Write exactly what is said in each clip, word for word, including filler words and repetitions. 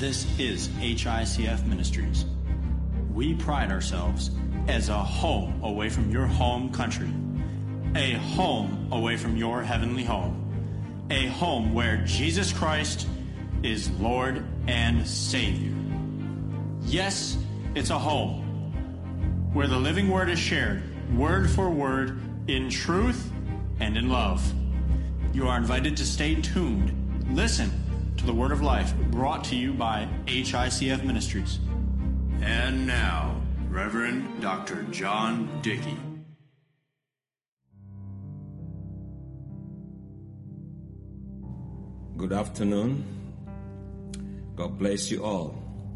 This is H I C F Ministries. We pride ourselves as a home away from your home country, a home away from your heavenly home, a home where Jesus Christ is Lord and Savior. Yes, it's a home where the living word is shared, word for word, in truth and in love. You are invited to stay tuned. Listen to the word of life brought to you by H I C F Ministries. And now, Reverend Doctor John Dickey. Good afternoon. God bless you all.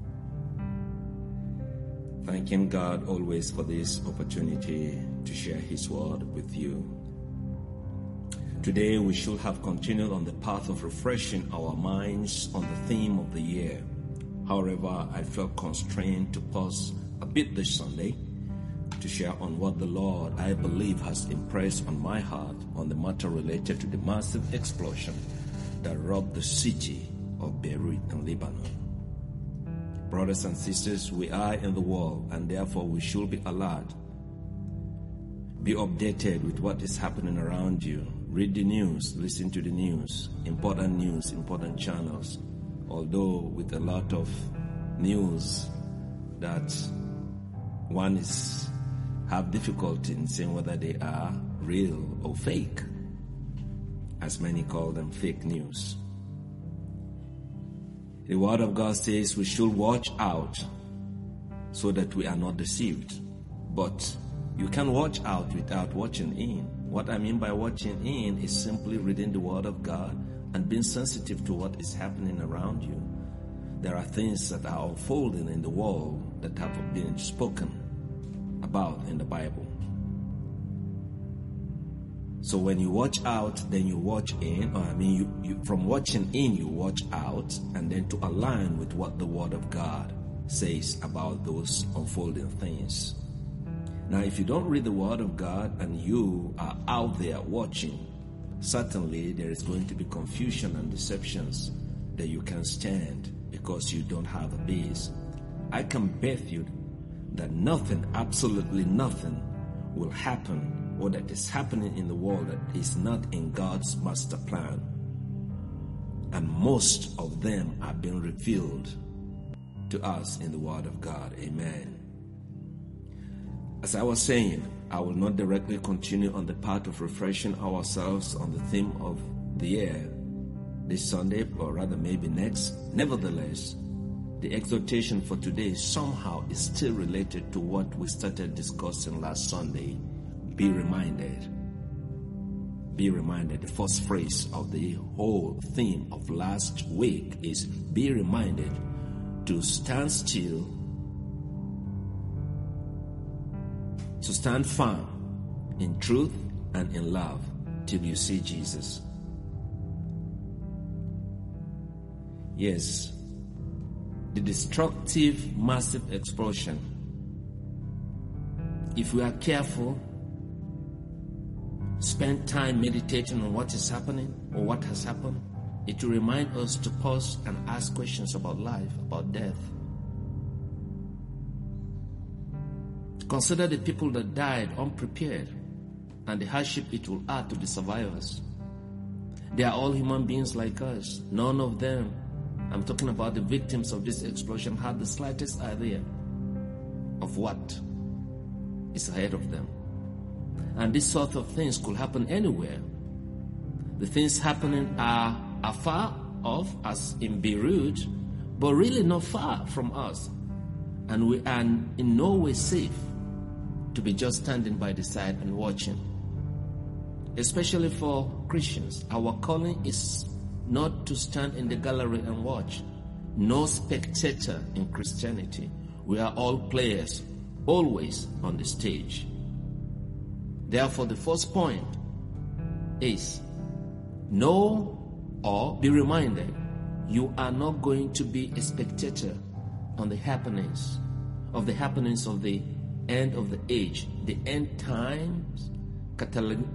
Thanking God always for this opportunity to share His word with you. Today we should have continued on the path of refreshing our minds on the theme of the year. However, I felt constrained to pause a bit this Sunday to share on what the Lord, I believe, has impressed on my heart on the matter related to the massive explosion that rocked the city of Beirut in Lebanon. Brothers and sisters, we are in the world, and therefore we should be alert. Be updated with what is happening around you. Read the news, listen to the news, important news, important channels. Although with a lot of news that one is have difficulty in saying whether they are real or fake, as many call them fake news. The Word of God says we should watch out so that we are not deceived. But you can watch out without watching in. What I mean by watching in is simply reading the Word of God and being sensitive to what is happening around you. There are things that are unfolding in the world that have been spoken about in the Bible. So when you watch out, then you watch in, or I mean, you, you from watching in, you watch out, and then to align with what the Word of God says about those unfolding things. Now, if you don't read the Word of God and you are out there watching, certainly there is going to be confusion and deceptions that you can stand because you don't have a base. I can bet you that nothing, absolutely nothing, will happen or that is happening in the world that is not in God's master plan. And most of them are being revealed to us in the Word of God. Amen. As I was saying, I will not directly continue on the path of refreshing ourselves on the theme of the year this Sunday, or rather maybe next. Nevertheless, the exhortation for today somehow is still related to what we started discussing last Sunday. Be reminded. Be reminded. The first phrase of the whole theme of last week is be reminded to stand still, to stand firm in truth and in love till you see Jesus. Yes, the destructive, massive explosion, if we are careful, spend time meditating on what is happening or what has happened, it will remind us to pause and ask questions about life, about death. Consider the people that died unprepared and the hardship it will add to the survivors. They are all human beings like us. None of them, I'm talking about the victims of this explosion, had the slightest idea of what is ahead of them. And this sort of things could happen anywhere. The things happening are, are far off, as in Beirut, but really not far from us. And we are in no way safe to be just standing by the side and watching. Especially for Christians, our calling is not to stand in the gallery and watch. No spectator in Christianity. We are all players, always on the stage. Therefore, the first point is know or be reminded you are not going to be a spectator on the happenings of the happenings of the end of the age, the end times, catal-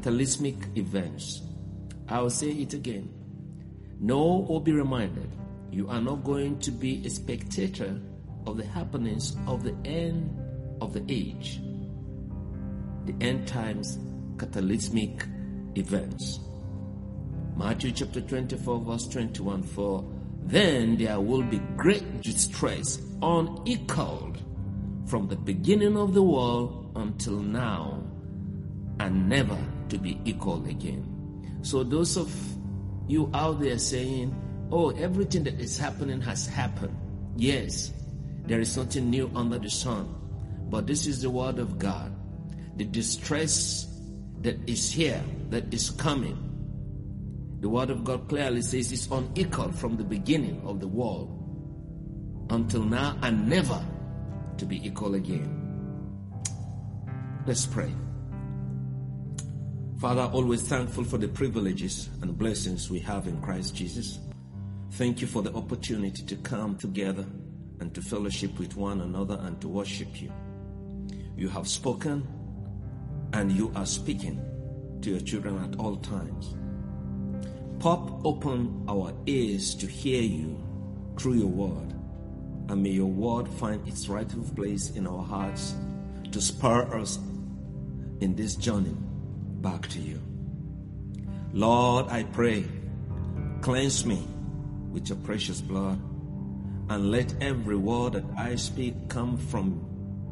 cataclysmic events. I will say it again. Know or be reminded You are not going to be a spectator of the happenings of the end of the age, the end times cataclysmic events. Matthew chapter twenty-four verse twenty-one, for then there will be great distress unequaled from the beginning of the world until now, and never to be equal again. So those of you out there saying, oh, everything that is happening has happened. Yes, there is nothing new under the sun. But this is the word of God. The distress that is here, that is coming, the word of God clearly says it's unequal from the beginning of the world until now, and never to be equal again. Let's pray. Father, always thankful for the privileges and blessings we have in Christ Jesus. Thank you for the opportunity to come together and to fellowship with one another and to worship you. You have spoken and you are speaking to your children at all times. Pop open our ears to hear you through your word, and may your word find its rightful place in our hearts to spur us in this journey back to you. Lord, I pray, cleanse me with your precious blood, and let every word that I speak come from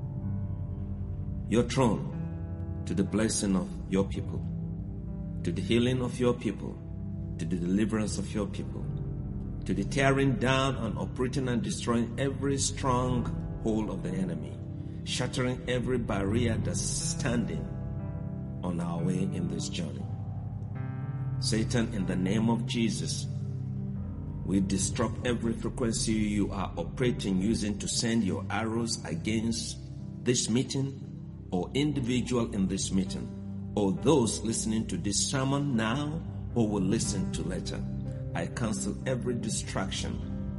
your throne to the blessing of your people, to the healing of your people, to the deliverance of your people, to the tearing down and uprooting and destroying every stronghold of the enemy, shattering every barrier that's standing on our way in this journey. Satan, in the name of Jesus, we disrupt every frequency you are operating using to send your arrows against this meeting or individual in this meeting, or those listening to this sermon now or will listen to later. I cancel every distraction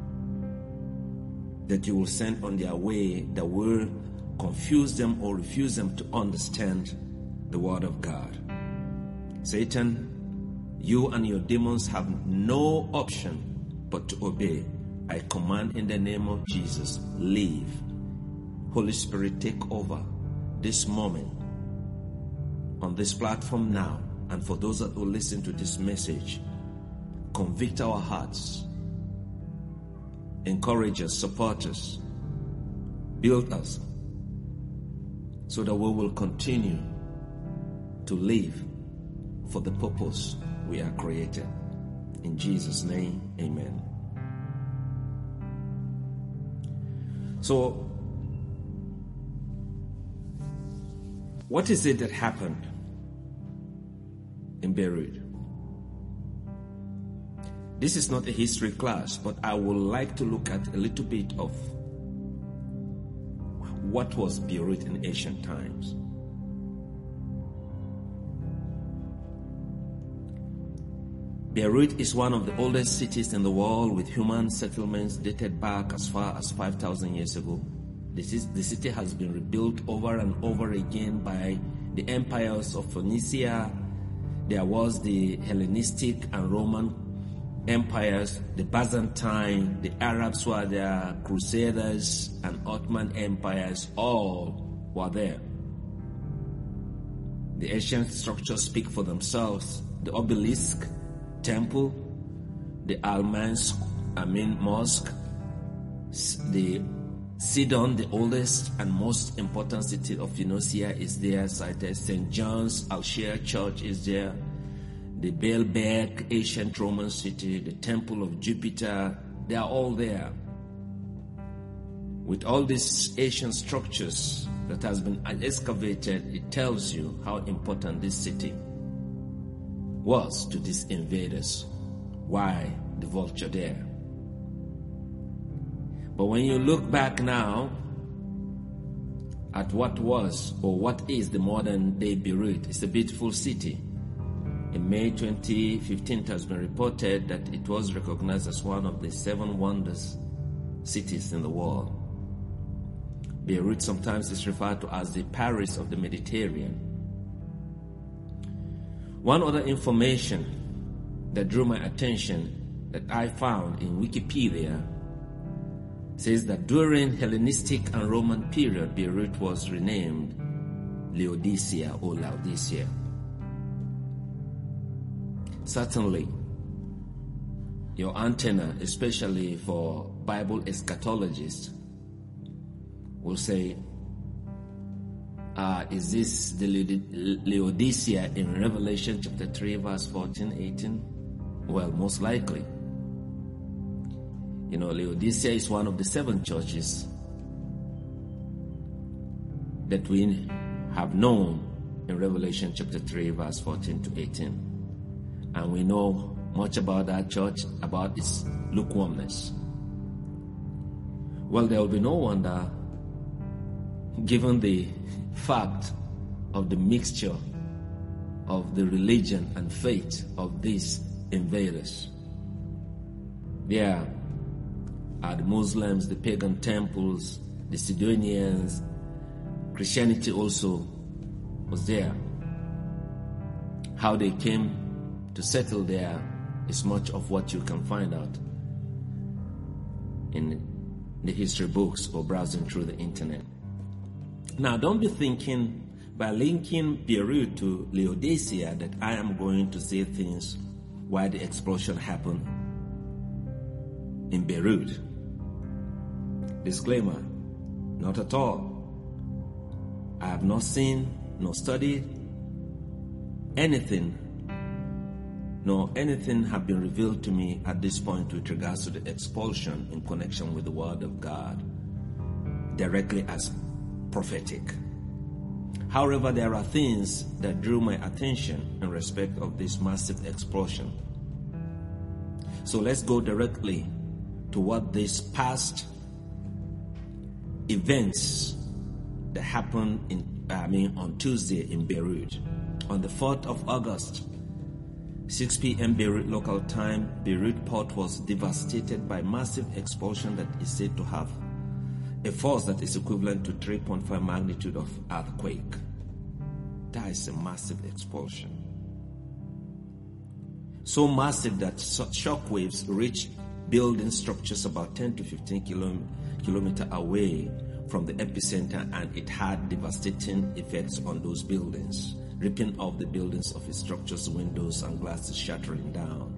that you will send on their way that will confuse them or refuse them to understand the word of God. Satan, you and your demons have no option but to obey. I command in the name of Jesus, leave. Holy Spirit, take over this moment on this platform now, and for those that will listen to this message, convict our hearts, encourage us, support us, build us, so that we will continue to live for the purpose we are created. In Jesus' name, amen. So, what is it that happened in Beirut? This is not a history class, but I would like to look at a little bit of what was Beirut in ancient times. Beirut is one of the oldest cities in the world, with human settlements dated back as far as five thousand years ago. This is, the city has been rebuilt over and over again by the empires of Phoenicia. There was the Hellenistic and Roman empires, the Byzantine, the Arabs were there, Crusaders and Ottoman empires, all were there. The ancient structures speak for themselves. The obelisk, temple, the Al-Mans, I mean mosque, the Sidon, the oldest and most important city of Phoenicia, is there cited. Saint John's Al-Shir Church is there. The Baalbek, ancient Roman city, the Temple of Jupiter, they are all there. With all these ancient structures that has been excavated, it tells you how important this city was to these invaders. Why the vulture there? But when you look back now at what was or what is the modern day Beirut, it's a beautiful city. In May twenty fifteen, it has been reported that it was recognized as one of the seven wonders cities in the world. Beirut sometimes is referred to as the Paris of the Mediterranean. One other information that drew my attention that I found in Wikipedia says that during Hellenistic and Roman period, Beirut was renamed Laodicea or Laodicea. Certainly, your antenna, especially for Bible eschatologists, will say, uh, is this the Laodicea in Revelation chapter three, verse fourteen, eighteen? Well, most likely. You know, Laodicea is one of the seven churches that we have known in Revelation chapter three, verse fourteen to eighteen. And we know much about that church, about its lukewarmness. Well, there will be no wonder, given the fact of the mixture of the religion and faith of these invaders. There are the Muslims, the pagan temples, the Sidonians. Christianity also was there. How they came to settle there is much of what you can find out in the history books or browsing through the internet. Now, don't be thinking by linking Beirut to Laodicea that I am going to say things why the explosion happened in Beirut. Disclaimer, not at all. I have not seen nor studied anything, nor anything have been revealed to me at this point with regards to the expulsion in connection with the word of God, directly as prophetic. However, there are things that drew my attention in respect of this massive explosion. So let's go directly to what these past events that happened in, I mean, on Tuesday in Beirut. On the fourth of August, six p.m. Beirut local time, Beirut port was devastated by massive explosion that is said to have a force that is equivalent to three point five magnitude of earthquake. That is a massive explosion. So massive that shock waves reached building structures about ten to fifteen kilometers away from the epicenter, and it had devastating effects on those buildings, ripping off the buildings of its structures, windows and glasses shattering down.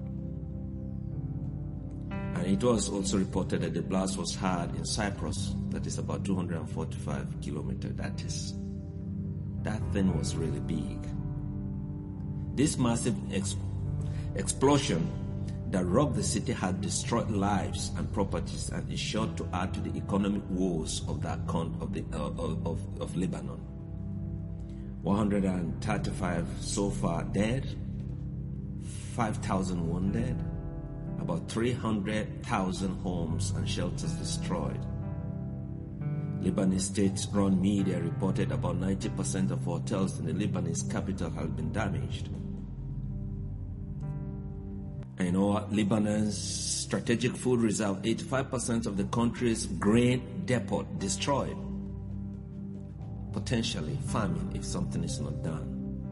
And it was also reported that the blast was heard in Cyprus, that is about two hundred forty-five kilometers. That is, that thing was really big. This massive ex- explosion that rocked the city had destroyed lives and properties and is sure to add to the economic woes of that con- of the uh, of, of Lebanon. one hundred thirty-five so far dead, five thousand wounded, about three hundred thousand homes and shelters destroyed. Lebanese state-run media reported about ninety percent of hotels in the Lebanese capital had been damaged. And you know what? Lebanon's strategic food reserve, eighty-five percent of the country's grain depot destroyed. Potentially famine if something is not done.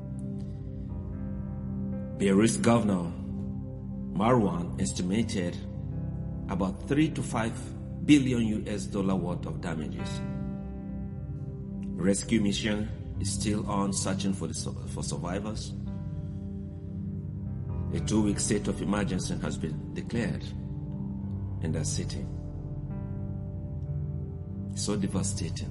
Beirut's governor, Marwan, estimated about three to five billion U S dollar worth of damages. Rescue mission is still on, searching for the for survivors. A two-week state of emergency has been declared in that city. So devastating.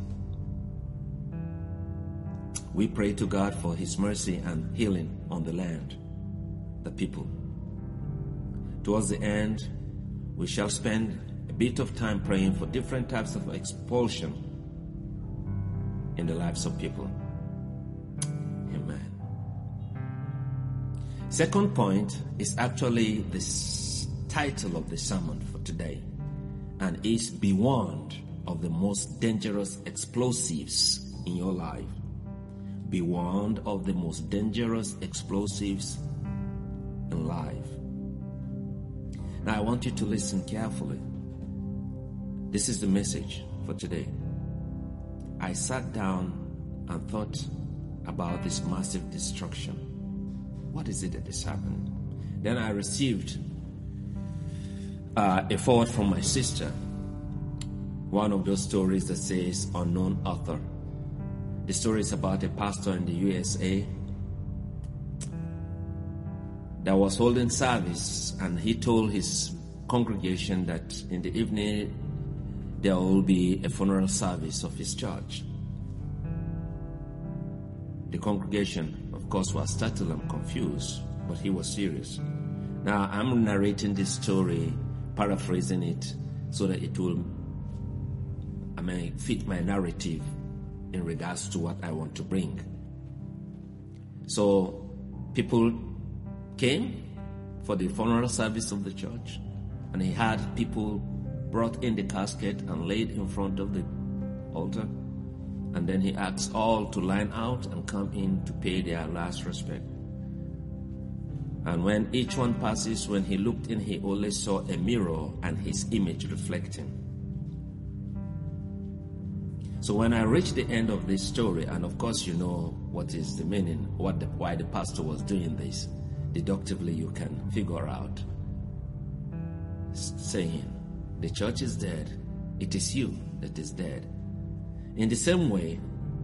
We pray to God for His mercy and healing on the land, the people. Towards the end, we shall spend a bit of time praying for different types of expulsion in the lives of people. Amen. Second point is actually the title of the sermon for today, and is "Be warned of the most dangerous explosives in your life." Be warned of the most dangerous explosives in life. Now I want you to listen carefully. This is the message for today. I sat down and thought about this massive destruction. What is it that is happening? Then I received uh, a forward from my sister. One of those stories that says unknown author. The story is about a pastor in the U S A that was holding service, and he told his congregation that in the evening there will be a funeral service of his church. The congregation, of course, was startled and confused, but he was serious. Now, I'm narrating this story, paraphrasing it, so that it will, I mean, fit my narrative in regards to what I want to bring. So, people came for the funeral service of the church, and he had people brought in the casket and laid in front of the altar, and then he asked all to line out and come in to pay their last respect. And when each one passes, when he looked in, he only saw a mirror and his image reflecting. So when I reached the end of this story, and of course you know what is the meaning, what the, why the pastor was doing this, deductively you can figure out, saying, the church is dead, it is you that is dead. In the same way,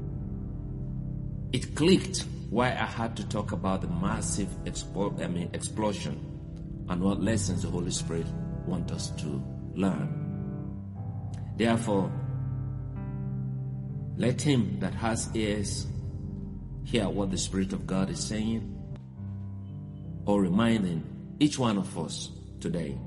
it clicked why I had to talk about the massive expo- I mean, explosion and what lessons the Holy Spirit wants us to learn. Therefore, let him that has ears hear what the Spirit of God is saying, or reminding each one of us today.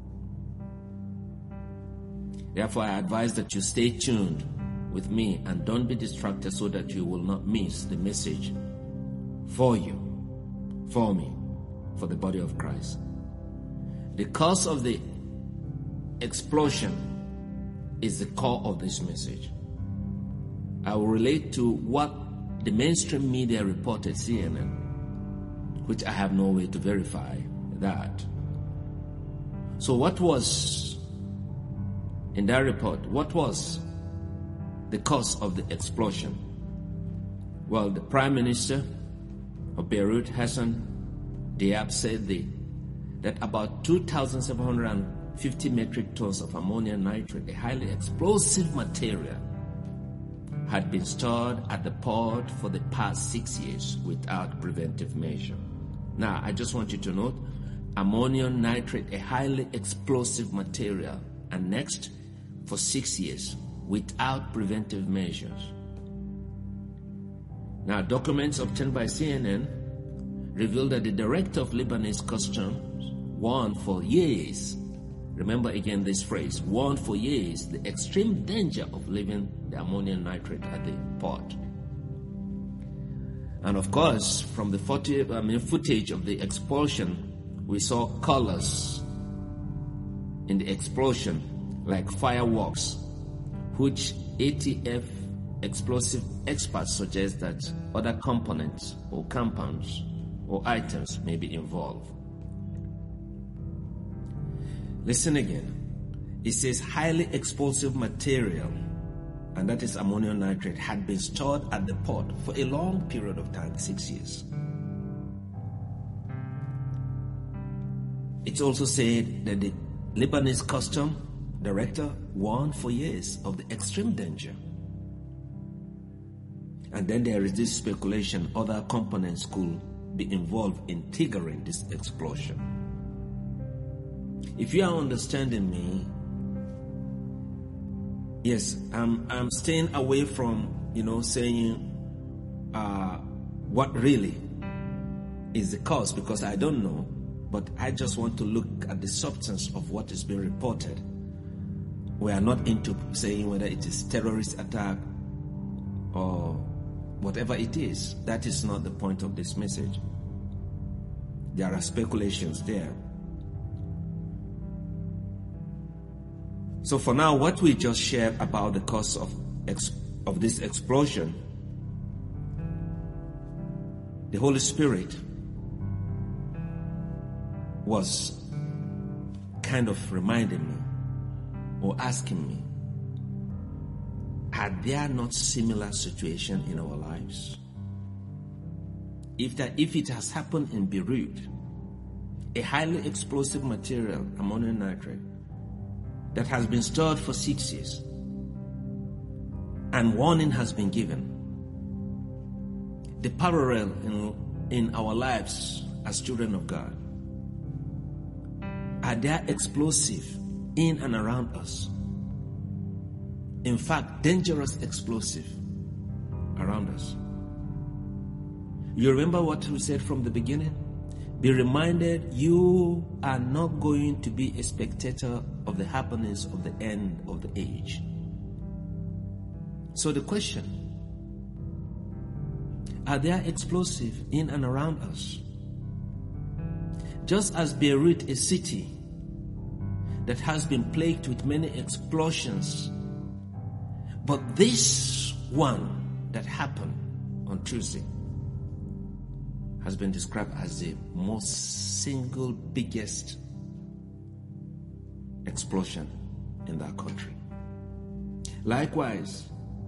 Therefore, I advise that you stay tuned with me and don't be distracted so that you will not miss the message for you, for me, for the body of Christ. The cause of the explosion is the core of this message. I will relate to what the mainstream media reported, C N N, which I have no way to verify that. So what was in that report? What was the cause of the explosion? Well, the Prime Minister of Beirut, Hassan Diab, said the, that about two thousand seven hundred fifty metric tons of ammonium nitrate, a highly explosive material, had been stored at the port for the past six years without preventive measure. Now, I just want you to note, ammonium nitrate, a highly explosive material, and next, for six years without preventive measures. Now, documents obtained by C N N reveal that the director of Lebanese Customs warned for years, remember again this phrase, warned for years the extreme danger of leaving the ammonium nitrate at the port. And of course, from the footage, I mean, footage of the explosion, we saw colors in the explosion like fireworks, which A T F explosive experts suggest that other components or compounds or items may be involved. Listen again. It says highly explosive material, and that is ammonium nitrate, had been stored at the port for a long period of time, six years. It's also said that the Lebanese Customs Director warned for years of the extreme danger. And then there is this speculation other components could be involved in triggering this explosion. If you are understanding me, yes, I'm I'm staying away from, you know, saying uh, what really is the cause, because I don't know, but I just want to look at the substance of what is being reported. We are not into saying whether it is terrorist attack or whatever it is. That is not the point of this message. There are speculations there. So for now, what we just shared about the cause of ex- of this explosion, the Holy Spirit was kind of reminding me or asking me, are there not similar situations in our lives? If that, if it has happened in Beirut, a highly explosive material, ammonium nitrate, that has been stirred for six years, and warning has been given. The parallel in, in our lives as children of God, are they explosive in and around us? In fact, dangerous explosive around us. You remember what we said from the beginning? Be reminded, you are not going to be a spectator of the happenings of the end of the age. So the question, are they explosive in and around us? Just as Beirut, a city that has been plagued with many explosions, but this one that happened on Tuesday has been described as the most single biggest explosion in that country. Likewise,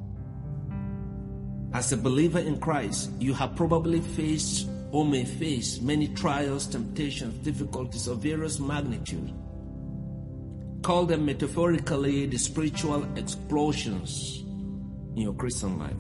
as a believer in Christ, you have probably faced or may face many trials, temptations, difficulties of various magnitude. Call them metaphorically the spiritual explosions in your Christian life.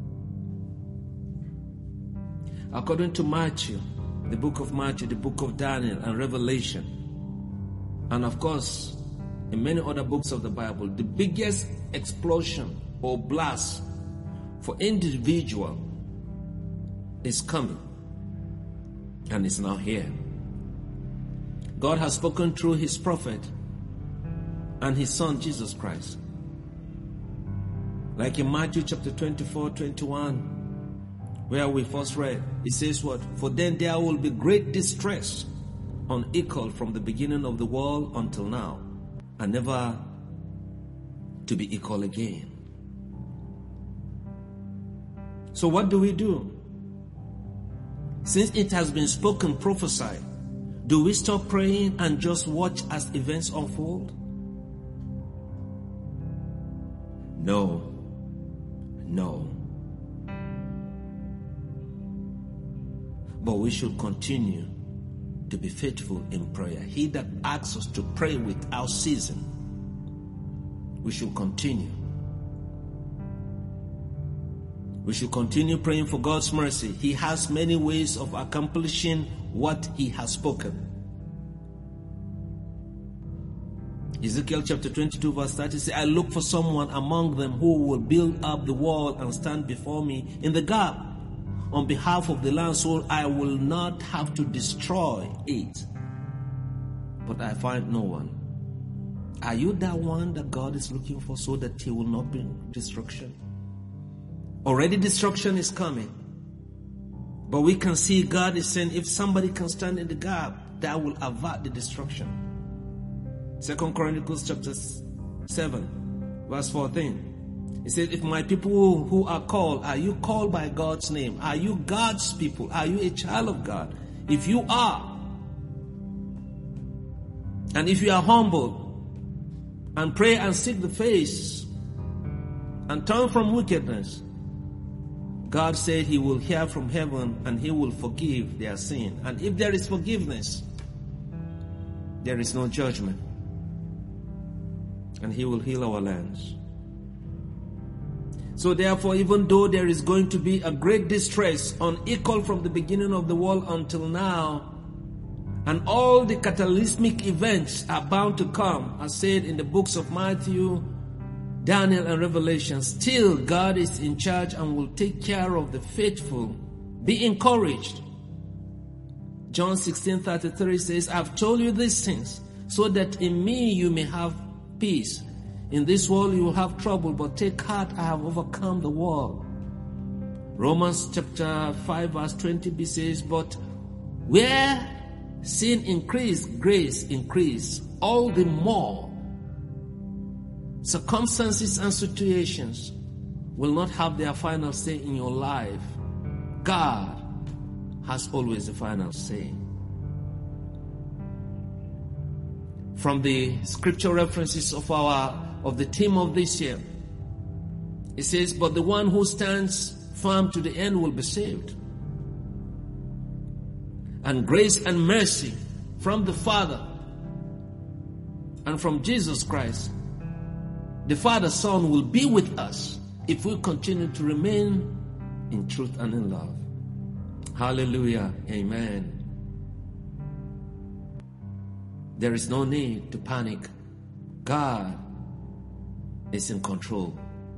According to Matthew, the book of Matthew, the book of Daniel and Revelation, and of course, in many other books of the Bible, the biggest explosion or blast for individual is coming and is now here. God has spoken through his prophet and his son Jesus Christ. Like in Matthew chapter twenty-four, twenty-one, where we first read, it says what? For then there will be great distress unequaled from the beginning of the world until now, and never to be equal again. So what do we do? Since it has been spoken, prophesied, do we stop praying and just watch as events unfold? No. No. But we should continue to be faithful in prayer. He that asks us to pray without ceasing, we should continue. We should continue praying for God's mercy. He has many ways of accomplishing what he has spoken. Ezekiel chapter twenty-two verse thirty says, I look for someone among them who will build up the wall and stand before me in the gap on behalf of the land, so I will not have to destroy it. But I find no one. Are you that one that God is looking for so that he will not bring destruction? Already destruction is coming. But we can see God is saying if somebody can stand in the gap, that will avert the destruction. Second Chronicles chapter seven, verse fourteen. It says, if my people who are called, are you called by God's name? Are you God's people? Are you a child of God? If you are, and if you are humble and pray and seek the face and turn from wickedness, God said he will hear from heaven and he will forgive their sin. And if there is forgiveness, there is no judgment. And he will heal our lands. So therefore, even though there is going to be a great distress unequal from the beginning of the world until now, and all the cataclysmic events are bound to come, as said in the books of Matthew, Daniel and Revelation, still God is in charge and will take care of the faithful. Be encouraged. John sixteen thirty-three says, I've told you these things so that in me you may have peace. In this world you will have trouble, but take heart, I have overcome the world. Romans chapter five verse twenty b says, but where sin increased, grace increased all the more. Circumstances and situations will not have their final say in your life. God has always the final say. From the scripture references of our of the theme of this year, it says, but the one who stands firm to the end will be saved. And grace and mercy from the Father and from Jesus Christ, the Father, Son will be with us if we continue to remain in truth and in love. Hallelujah. Amen. There is no need to panic. God is in control.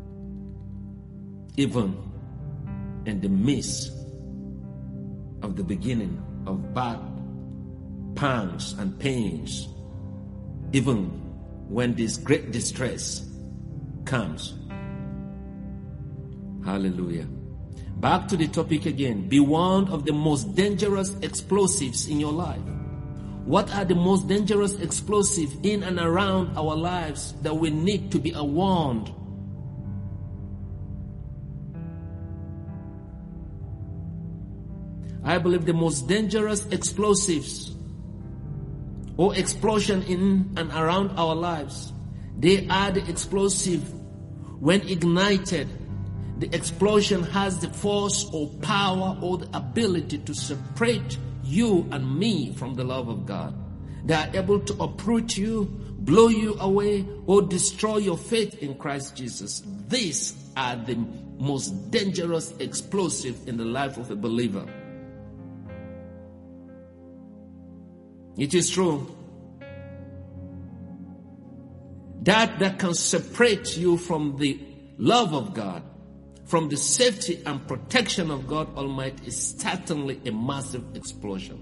Even in the midst of the beginning of bad pangs and pains, even when this great distress comes. Hallelujah. Back to the topic again. Be warned of the most dangerous explosives in your life. What are the most dangerous explosives in and around our lives that we need to be warned? I believe the most dangerous explosives or explosion in and around our lives, they are the explosive when ignited. The explosion has the force or power or the ability to separate you and me from the love of God. They are able to uproot you, blow you away, or destroy your faith in Christ Jesus. These are the most dangerous explosive in the life of a believer. It is true that that can separate you from the love of God, from the safety and protection of God Almighty, is certainly a massive explosion.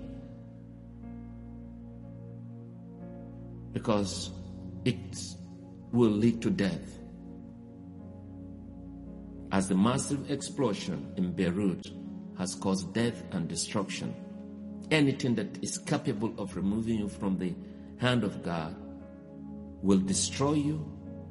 Because it will lead to death. As the massive explosion in Beirut has caused death and destruction, anything that is capable of removing you from the hand of God will destroy you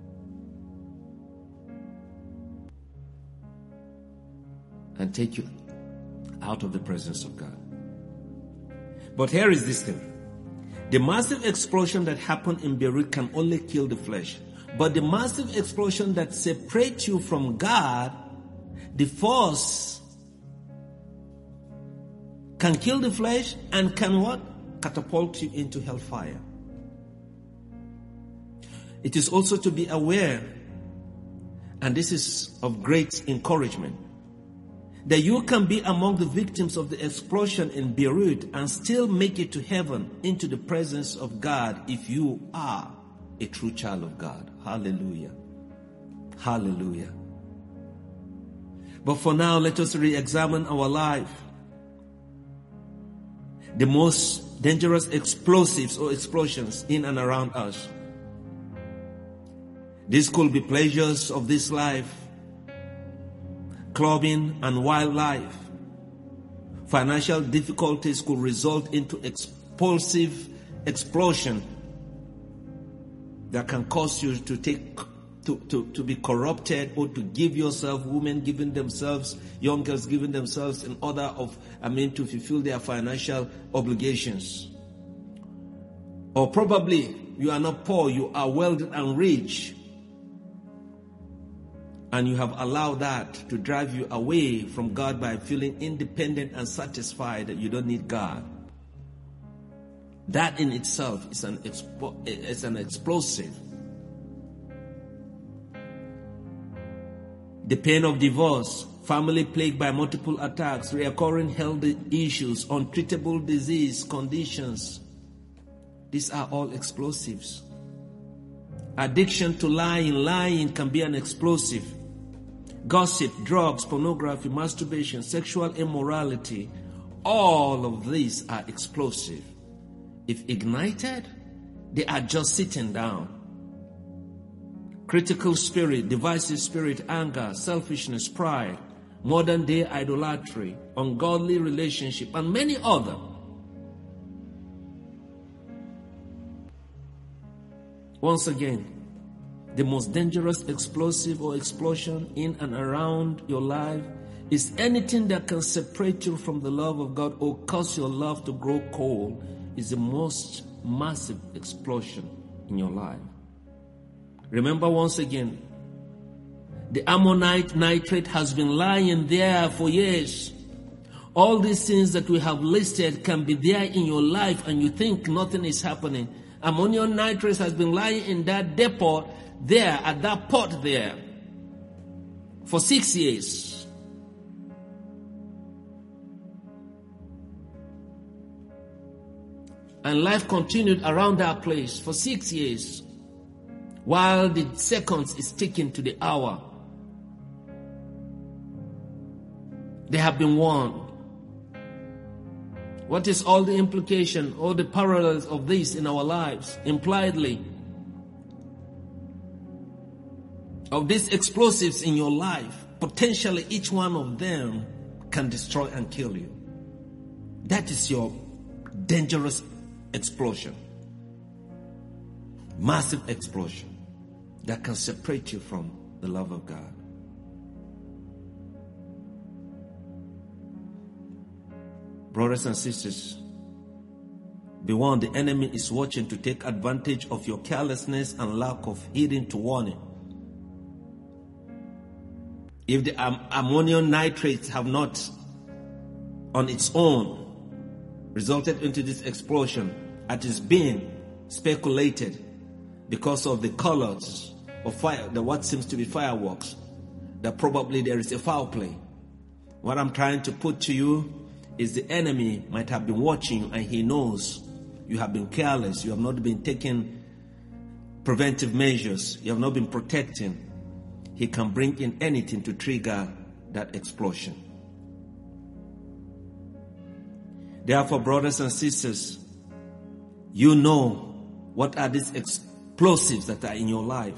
and take you out of the presence of God. But here is this thing. The massive explosion that happened in Beirut can only kill the flesh. But the massive explosion that separates you from God, the force can kill the flesh and can what? Catapult you into hellfire. It is also to be aware, and this is of great encouragement, that you can be among the victims of the explosion in Beirut and still make it to heaven, into the presence of God, if you are a true child of God. Hallelujah. Hallelujah. But for now, let us re-examine our life. The most dangerous explosives or explosions in and around us. These could be pleasures of this life, clubbing and wildlife. Financial difficulties could result into explosive explosion that can cause you to take to, to, to be corrupted, or to give yourself, women giving themselves, young girls giving themselves in order of, I mean, to fulfill their financial obligations. Or probably you are not poor, you are wealthy and rich, and you have allowed that to drive you away from God by feeling independent and satisfied that you don't need God. That in itself is an expo- is an explosive. The pain of divorce, family plagued by multiple attacks, recurring health issues, untreatable disease conditions. These are all explosives. Addiction to lying, lying can be an explosive. Gossip, drugs, pornography, masturbation, sexual immorality, all of these are explosive. If ignited, they are just sitting down. Critical spirit, divisive spirit, anger, selfishness, pride, modern day idolatry, ungodly relationship, and many other. Once again, the most dangerous explosive or explosion in and around your life is anything that can separate you from the love of God or cause your love to grow cold. Is the most massive explosion in your life. Remember once again, the ammonite nitrate has been lying there for years. All these things that we have listed can be there in your life and you think nothing is happening. ammonium nitrate has been lying in that depot there, at that pot there, for six years. And life continued around that place for six years, while the seconds is ticking to the hour. They have been warned. What is all the implication, all the parallels of this in our lives, impliedly? Of these explosives in your life, potentially each one of them can destroy and kill you. That is your dangerous explosion. Massive explosion that can separate you from the love of God. Brothers and sisters, be warned, the enemy is watching to take advantage of your carelessness and lack of heeding to warning. If the am- ammonium nitrates have not on its own resulted into this explosion, it is being speculated because of the colors of fire, the what seems to be fireworks, that probably there is a foul play. What I'm trying to put to you is the enemy might have been watching you, and he knows you have been careless, you have not been taking preventive measures, you have not been protecting. He can bring in anything to trigger that explosion. Therefore, brothers and sisters, you know what are these explosives that are in your life.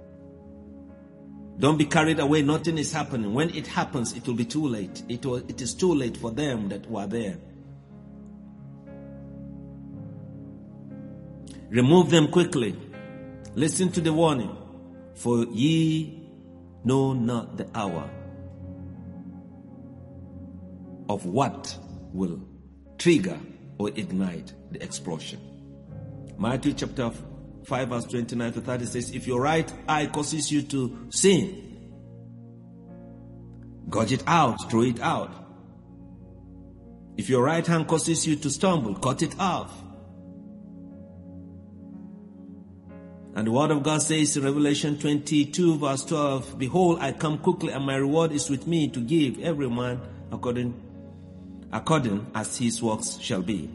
Don't be carried away. Nothing is happening. When it happens, it will be too late. It, will, it is too late for them that were there. Remove them quickly. Listen to the warning. For ye know not the hour of what will trigger or ignite the explosion. Matthew chapter five verse twenty-nine to thirty says, if your right eye causes you to sin, gouge it out, throw it out. If your right hand causes you to stumble, cut it off. And the word of God says in Revelation twenty-two verse twelve, behold, I come quickly, and my reward is with me to give every man according, according as his works shall be.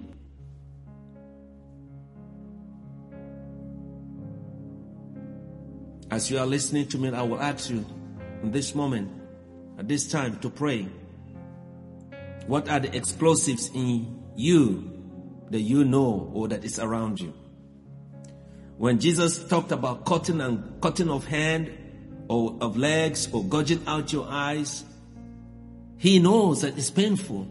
As you are listening to me, I will ask you in this moment, at this time, to pray. What are the explosives in you that you know or that is around you? When Jesus talked about cutting and cutting of hand or of legs or gouging out your eyes, he knows that it's painful.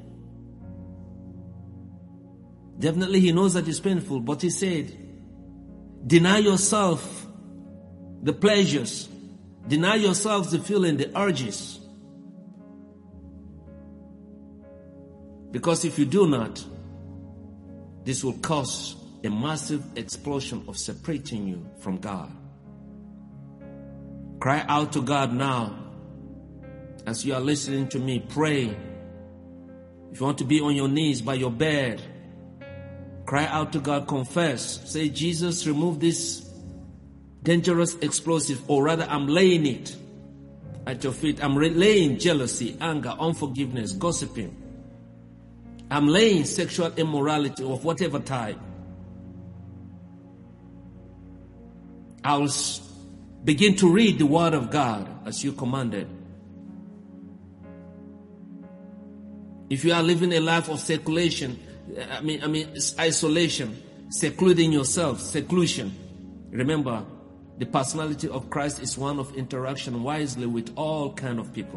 Definitely he knows that it's painful, but he said, deny yourself the pleasures. Deny yourselves the feeling, the urges. Because if you do not, this will cause a massive explosion of separating you from God. Cry out to God now. As you are listening to me, pray. If you want to be on your knees by your bed, cry out to God, confess. Say, Jesus, remove this dangerous explosive, or rather I'm laying it at your feet. I'm laying jealousy, anger, unforgiveness, gossiping. I'm laying sexual immorality of whatever type. I'll begin to read the word of God as you commanded. If you are living a life of seclusion, I mean, I mean isolation, secluding yourself, seclusion, remember, the personality of Christ is one of interaction wisely with all kind of people.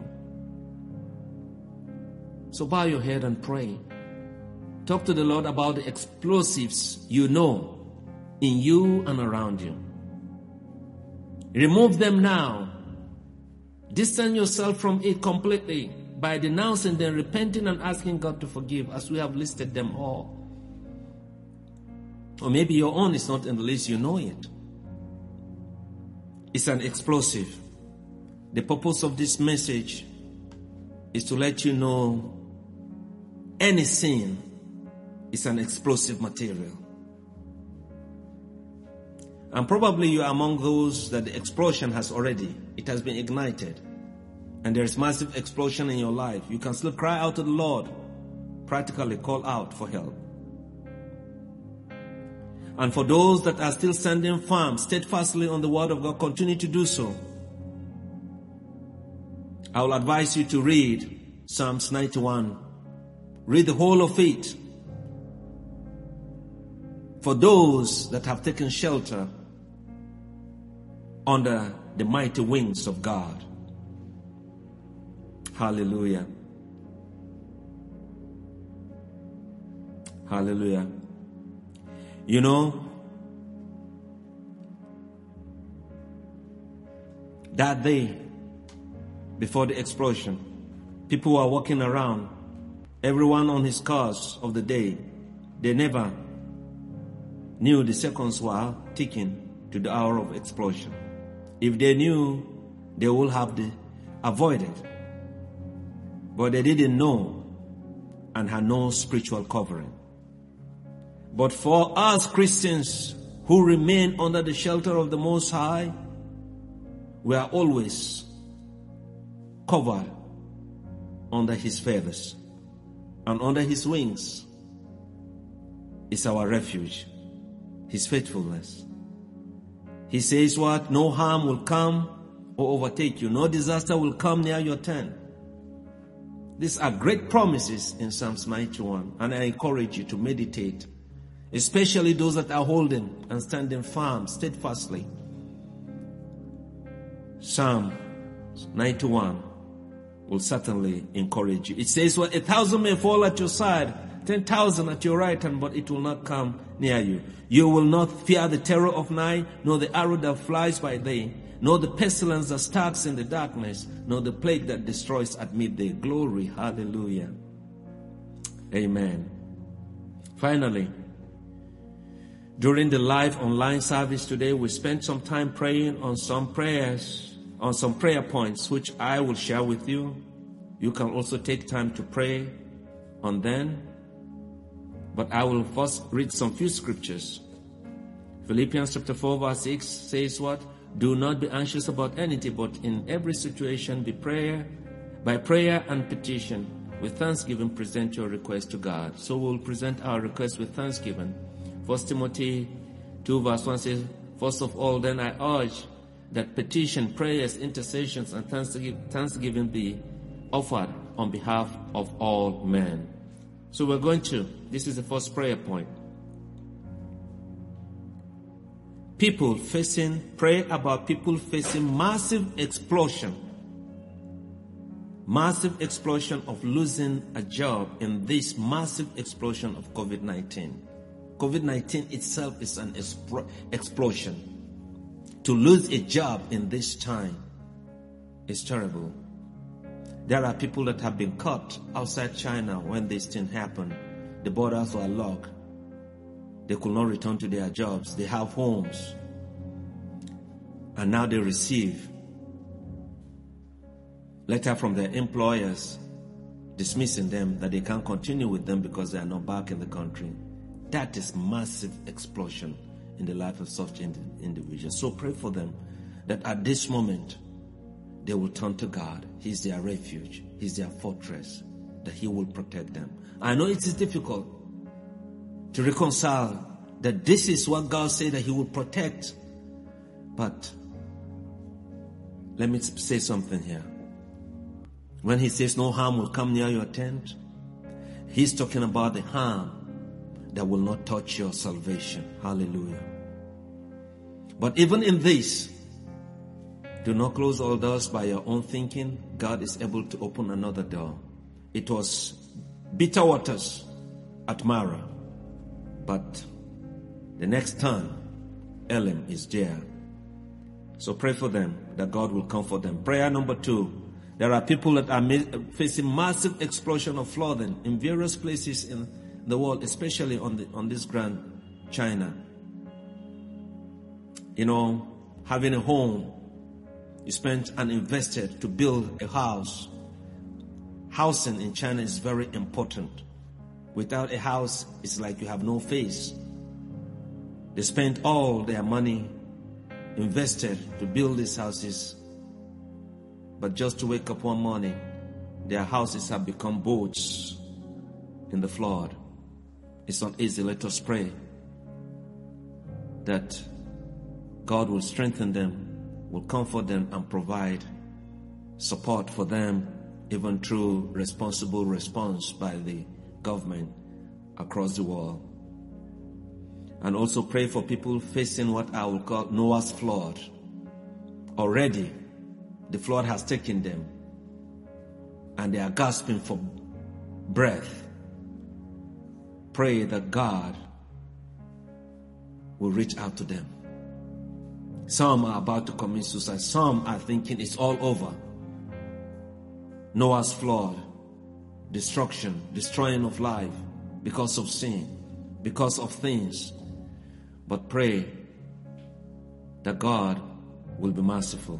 So bow your head and pray. Talk to the Lord about the explosives you know in you and around you. Remove them now. Distance yourself from it completely by denouncing them, repenting and asking God to forgive, as we have listed them all. Or maybe your own is not in the list, you know it. It's an explosive. The purpose of this message is to let you know any sin is an explosive material. And probably you are among those that the explosion has already, it has been ignited. And there is massive explosion in your life. You can still cry out to the Lord. Practically call out for help. And for those that are still standing firm, steadfastly on the word of God, continue to do so. I will advise you to read Psalms ninety-one. Read the whole of it. For those that have taken shelter under the mighty wings of God. Hallelujah. Hallelujah. You know, that day before the explosion, people were walking around, everyone on his cars of the day. They never knew the seconds were ticking to the hour of explosion. If they knew, they would have the, avoided. But they didn't know and had no spiritual covering. But for us Christians who remain under the shelter of the Most High, we are always covered under His feathers. And under His wings is our refuge, His faithfulness. He says what? No harm will come or overtake you. No disaster will come near your tent. These are great promises in Psalms ninety-one. And I encourage you to meditate, especially those that are holding and standing firm, steadfastly. Psalm ninety-one will certainly encourage you. It says, well, a thousand may fall at your side, ten thousand at your right hand, but it will not come near you. You will not fear the terror of night, nor the arrow that flies by day, nor the pestilence that stalks in the darkness, nor the plague that destroys at midday. Glory, hallelujah. Amen. Finally, during the live online service today, we spent some time praying on some prayers, on some prayer points, which I will share with you. You can also take time to pray on them. But I will first read some few scriptures. Philippians chapter four verse six says what? Do not be anxious about anything, but in every situation be prayer, by prayer and petition, with thanksgiving present your request to God. So we'll present our request with thanksgiving. First Timothy two verse one says, first of all, then I urge that petition, prayers, intercessions, and thanksgiving be offered on behalf of all men. So we're going to, this is the first prayer point. People facing, pray about people facing massive explosion. Massive explosion of losing a job in this massive explosion of COVID nineteen. COVID nineteen itself is an expl- explosion. To lose a job in this time is terrible. There are people that have been caught outside China when this thing happened. The borders were locked. They could not return to their jobs. They have homes. And now they receive letter from their employers dismissing them, that they can't continue with them because they are not back in the country. That is massive explosion in the life of such individuals. So pray for them that at this moment they will turn to God. He's their refuge. He's their fortress, that He will protect them. I know it is difficult to reconcile that this is what God said, that He will protect. But let me say something here. When He says no harm will come near your tent, He's talking about the harm that will not touch your salvation. Hallelujah. But even in this, do not close all doors by your own thinking. God is able to open another door. It was bitter waters at Mara, but the next turn, Elim is there. So pray for them, that God will comfort them. Prayer number two. There are people that are facing massive explosion of flooding in various places in the world, especially on the on this grand China. You know, having a home, you spent and invested to build a house. Housing in China is very important. Without a house, it's like you have no face. They spent all their money invested to build these houses, but just to wake up one morning, their houses have become boats in the flood. It's not easy. Let us pray that God will strengthen them, will comfort them, and provide support for them, even through responsible response by the government across the world. And also pray for people facing what I will call Noah's flood. Already, the flood has taken them, and they are gasping for breath. Pray that God will reach out to them. Some are about to commit suicide. Some are thinking it's all over. Noah's flood, destruction, destroying of life because of sin, because of things. But pray that God will be merciful.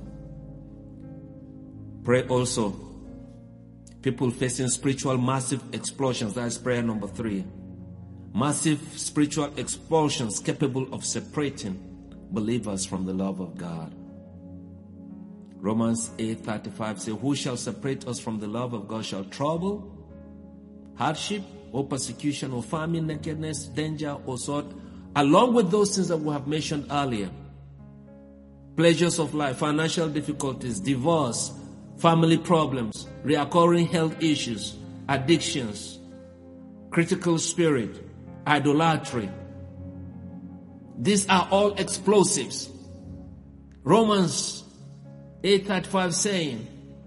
Pray also, people facing spiritual massive explosions. That's prayer number three. Massive spiritual explosions capable of separating believers from the love of God. Romans eight thirty-five says, who shall separate us from the love of God? Shall trouble, hardship, or persecution, or famine, nakedness, danger, or sword? Along with those things that we have mentioned earlier. Pleasures of life, financial difficulties, divorce, family problems, recurring health issues, addictions, critical spirit, idolatry. These are all explosives. Romans eight thirty-five saying,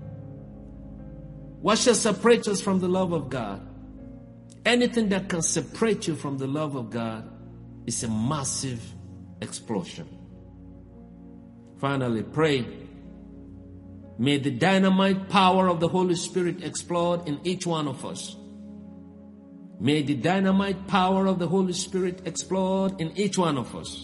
what shall separate us from the love of God? Anything that can separate you from the love of God is a massive explosion. Finally, pray. May the dynamite power of the Holy Spirit explode in each one of us. May the dynamite power of the Holy Spirit explode in each one of us.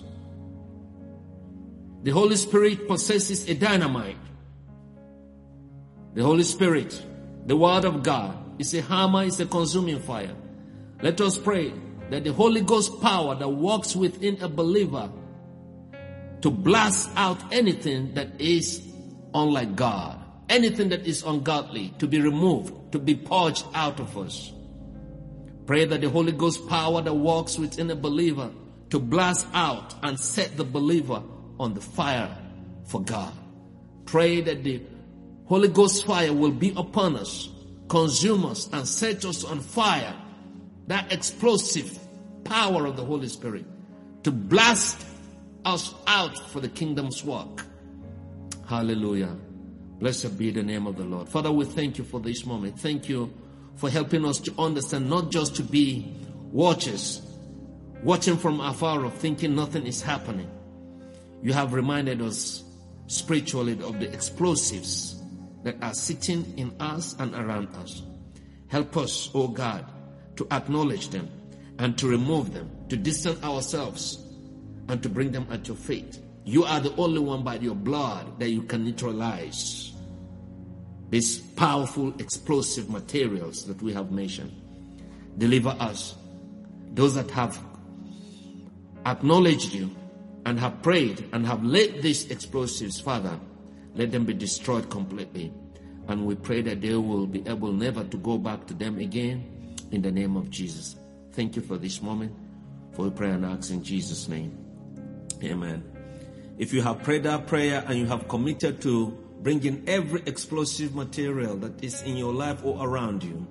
The Holy Spirit possesses a dynamite. The Holy Spirit, the Word of God, is a hammer, is a consuming fire. Let us pray that the Holy Ghost power that works within a believer to blast out anything that is unlike God, anything that is ungodly, to be removed, to be purged out of us. Pray that the Holy Ghost power that works within a believer to blast out and set the believer on the fire for God. Pray that the Holy Ghost fire will be upon us, consume us, and set us on fire. That explosive power of the Holy Spirit to blast us out for the kingdom's work. Hallelujah. Blessed be the name of the Lord. Father, we thank you for this moment. Thank you for helping us to understand, not just to be watchers, watching from afar off, thinking nothing is happening. You have reminded us spiritually of the explosives that are sitting in us and around us. Help us, oh God, to acknowledge them and to remove them, to distance ourselves and to bring them at your feet. You are the only one by your blood that you can neutralize these powerful explosive materials that we have mentioned. Deliver us. Those that have acknowledged you and have prayed and have laid these explosives, Father, let them be destroyed completely. And we pray that they will be able never to go back to them again, in the name of Jesus. Thank you for this moment. For we pray and ask in Jesus' name. Amen. If you have prayed that prayer and you have committed to bringing every explosive material that is in your life or around you,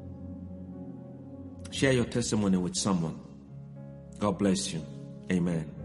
share your testimony with someone. God bless you. Amen.